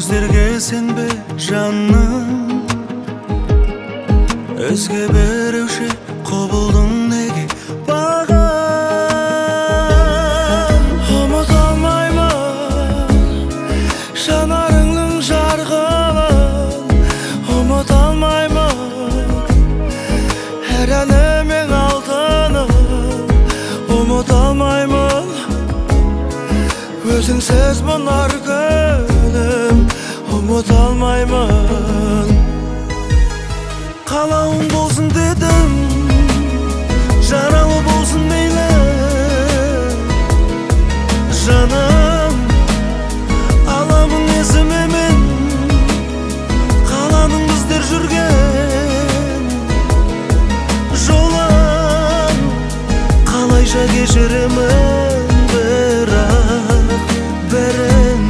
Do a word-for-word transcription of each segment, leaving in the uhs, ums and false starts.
көздерге сенбе жаным, өзге беруші құбылдың неге бағам. Ұмыта алмаймын жанарыңның жарқылын, ұмыта алмаймын әр әнімнің алтынын, ұмыта алмаймын өзіңсіз мұнар күнім, ұмыта алмаймын. Қалауың болсын дедім, жаралы болсын мейлі жаным, аламын есіме мен қаланың біздер жүрген жолын, қалайша кешіремін бірақ бәрін.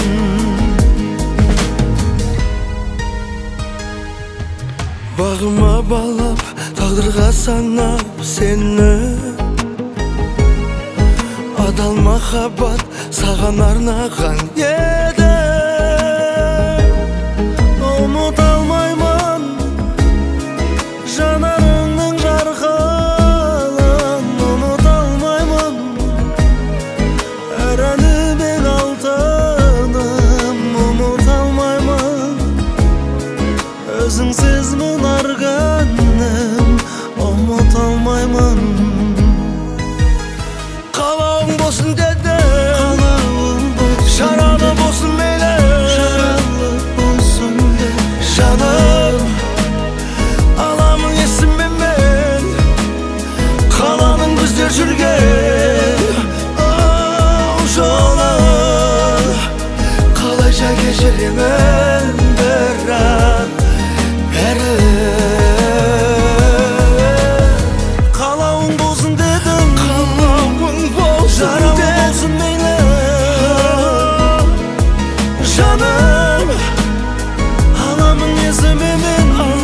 Бағыма балап, тағдырға санап сені, адал махаббат саған арнаған еді. Ұмыта алмаймын жанарыңның жарқылын, ұмыта алмаймын әр әнімнің алтыным, ұмыта алмаймын өзіңсіз мұнар күнім, ұмыта алмаймын. Қалауың болсын дедім, жаралы болсын мейлі жаным, аламын есіме мен қаланың біздер жүрген жолын, қалайша кешіремін бірақ Қалауың болсын дедім, қалауың болсын жаралы болсын мейлі жаным, аламын есіме мен